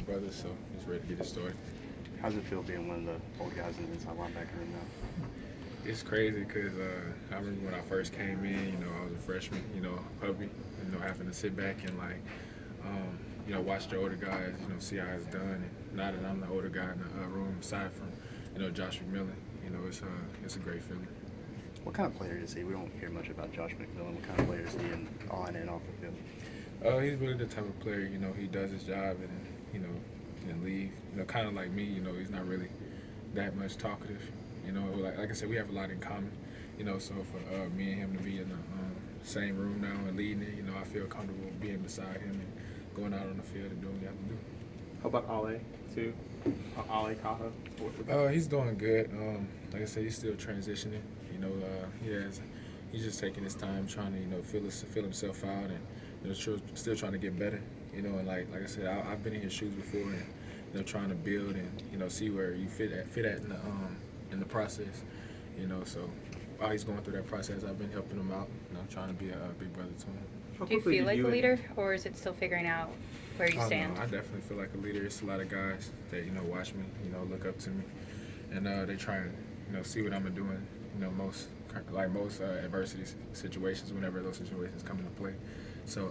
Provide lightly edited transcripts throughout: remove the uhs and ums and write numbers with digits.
brother, so just ready to get it started. How does it feel being one of the old guys in the inside linebacker room now? It's crazy because I remember when I first came in, I was a freshman, puppy, having to sit back and watch the older guys, see how it's done. And now that I'm the older guy in the room, aside from, Josh McMillan, it's a great feeling. What kind of player is he? We don't hear much about Josh McMillan. What kind of player is he on and off the field? He's really the type of player, he does his job and, you know, and leave. Kind of like me, he's not really that much talkative. Like I said, we have a lot in common. So for me and him to be in the same room now and leading it, I feel comfortable being beside him and going out on the field and doing what we have to do. How about Ale too? Ale Cajo? He's doing good. Like I said, he's still transitioning. He's just taking his time trying to feel himself out and still trying to get better. And like I said, I've been in his shoes before and trying to build and see where you fit at in the process. So while he's going through that process, I've been helping him out. Trying to be a big brother to him. Do you feel like a leader, or is it still figuring out where you stand? No, I definitely feel like a leader. It's a lot of guys that watch me, look up to me, and they try and see what I'm doing. Most adversity situations, whenever those situations come into play. So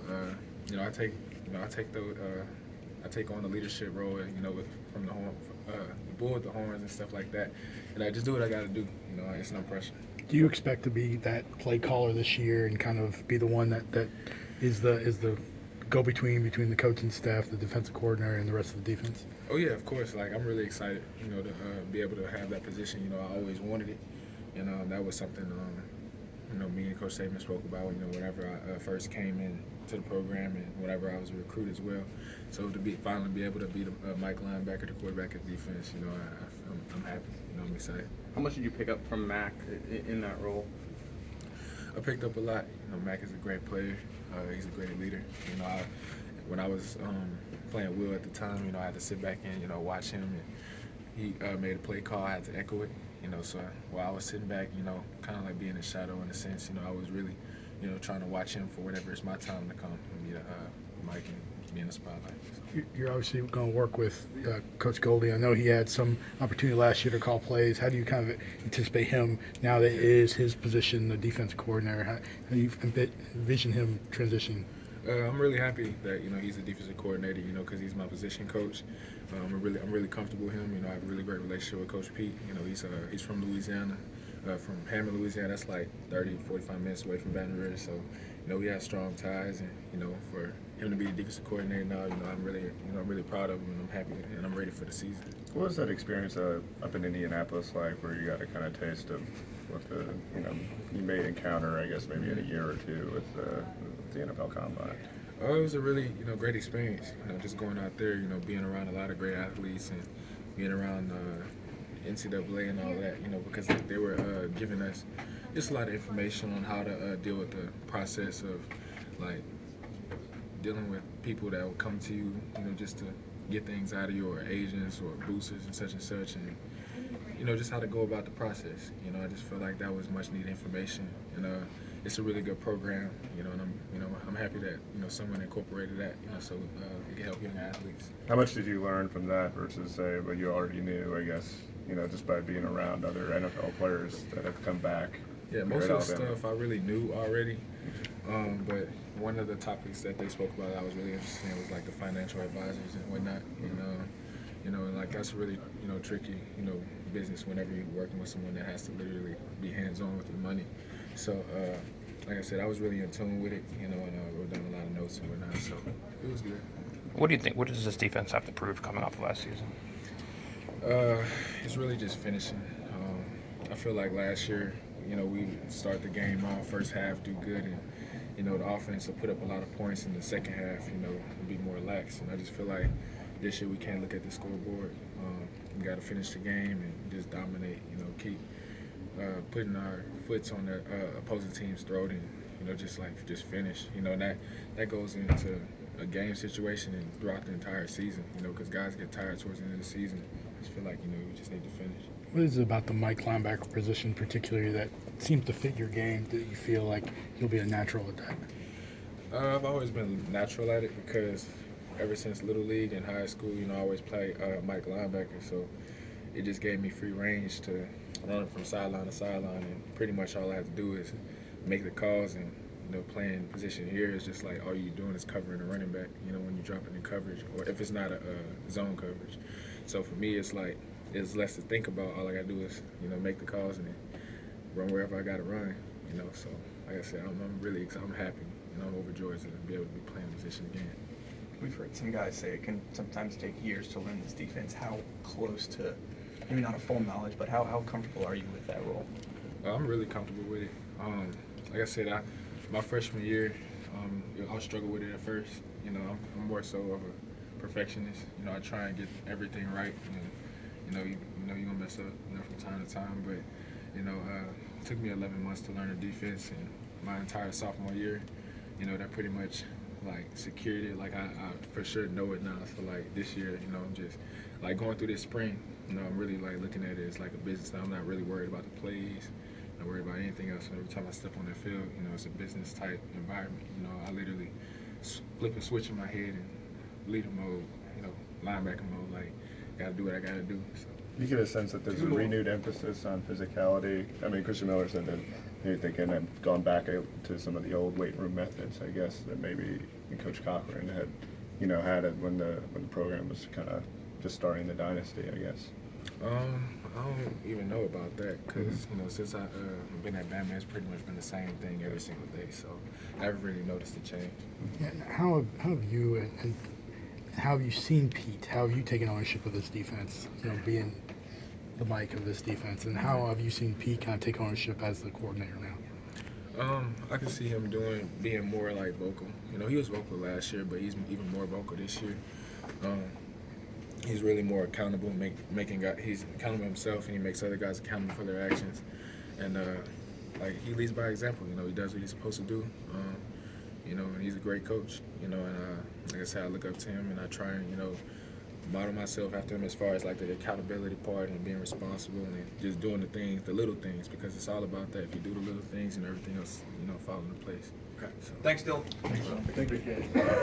I take on the leadership role, from the bull with the horns and stuff like that, and I just do what I got to do. It's no pressure. Do you expect to be that play caller this year and kind of be the one that is the go between the coaching staff, the defensive coordinator, and the rest of the defense? Oh yeah, of course. Like I'm really excited, to be able to have that position. I always wanted it, and that was something me and Coach Saban spoke about. Whenever I first came in to the program and whenever I was a recruit as well. So to finally be able to be the Mike linebacker, the quarterback of defense, I'm happy. I'm excited. How much did you pick up from Mac in that role? I picked up a lot. Mac is a great player. He's a great leader. When I was playing Will at the time, I had to sit back and watch him, and he made a play call. I had to echo it. So while I was sitting back, kind of like being a shadow in a sense, I was really, trying to watch him for whenever it's my time to come and be the Mike and be in the spotlight. You're obviously going to work with Coach Goldie. I know he had some opportunity last year to call plays. How do you kind of anticipate him now that it is his position, the defense coordinator? How do you envision him transitioning? I'm really happy that he's a defensive coordinator. Because he's my position coach. I'm really comfortable with him. I have a really great relationship with Coach Pete. He's from Louisiana, from Hammond, Louisiana. That's like 30, 45 minutes away from Baton Rouge. So we have strong ties, and for him to be the defensive coordinator now, I'm really proud of him, and I'm happy, and I'm ready for the season. What was that experience up in Indianapolis like, where you got a kind of taste of what you may encounter, I guess, maybe in a year or two with the NFL Combine? Oh, it was a really great experience. Just going out there, being around a lot of great athletes and being around NCAA and all that. Because they were giving us just a lot of information on how to deal with the process of like dealing with people that will come to you, just to get things out of you, or agents or boosters and such, and just how to go about the process. I just feel like that was much needed information, and it's a really good program. And I'm happy that someone incorporated that, so it can help young athletes. How much did you learn from that versus say what you already knew? I guess just by being around other NFL players that have come back. Yeah, most of the stuff I really knew already. But one of the topics that they spoke about that I was really interested in was like the financial advisors and whatnot. And like that's really tricky business whenever you're working with someone that has to literally be hands-on with your money. So like I said, I was really in tune with it, and wrote down a lot of notes and whatnot. So it was good. What do you think? What does this defense have to prove coming off of last season? It's really just finishing. I feel like last year, we start the game off first half, do good, and the offense will put up a lot of points in the second half, be more lax. And I just feel like this year we can't look at the scoreboard. We got to finish the game and just dominate. Keep putting our foots on the opposing team's throat, and just finish. And that goes into a game situation and throughout the entire season. Because guys get tired towards the end of the season. I just feel like we just need to finish. What is it about the Mike linebacker position particularly that seems to fit your game that you feel like you'll be a natural at that? I've always been natural at it because ever since Little League and high school, I always play Mike linebacker. So it just gave me free range to run from sideline to sideline. And pretty much all I have to do is make the calls. And, playing position here is just like all you're doing is covering a running back, when you're dropping in coverage or if it's not a zone coverage. So for me, it's like it's less to think about. All I got to do is, make the calls and then run wherever I got to run, So like I said, I'm really excited. I'm happy. I'm overjoyed to be able to be playing the position again. We've heard some guys say it can sometimes take years to learn this defense. How close to, maybe not a full knowledge, but how comfortable are you with that role? I'm really comfortable with it. Like I said, my freshman year, I'll struggle with it at first. I'm more so of a perfectionist. I try and get everything right, and you're gonna mess up, from time to time. But it took me 11 months to learn the defense, and my entire sophomore year, that pretty much like secured it. Like I for sure know it now. So like this year, I'm just like going through this spring. I'm really like looking at it as like a business. I'm not really worried about the plays. Not worried about anything else. Every time I step on that field, it's a business type environment. I literally flip a switch in my head and leader mode, linebacker mode. Like, gotta do what I gotta do. So. You get a sense that there's a renewed emphasis on physicality. I mean, Christian Miller said that they can have gone back to some of the old weight room methods, I guess, that maybe Coach Cochran had, had it when the program was kind of just starting the dynasty, I guess. I don't even know about that because, since I've been at Bama, it's pretty much been the same thing every single day. So I haven't really noticed the change. Yeah, how have you and how have you seen Pete? How have you taken ownership of this defense, being the mic of this defense? And how have you seen Pete kind of take ownership as the coordinator now? I can see him being more like vocal. He was vocal last year, but he's even more vocal this year. He's really more accountable, he's accountable himself, and he makes other guys accountable for their actions. And like he leads by example. He does what he's supposed to do. And he's a great coach. And like I said, I look up to him, and I try and model myself after him as far as like the accountability part and being responsible and just doing the little things, because it's all about that. If you do the little things, everything else, fall into place. Okay. So. Thanks, Dylan. Thank you.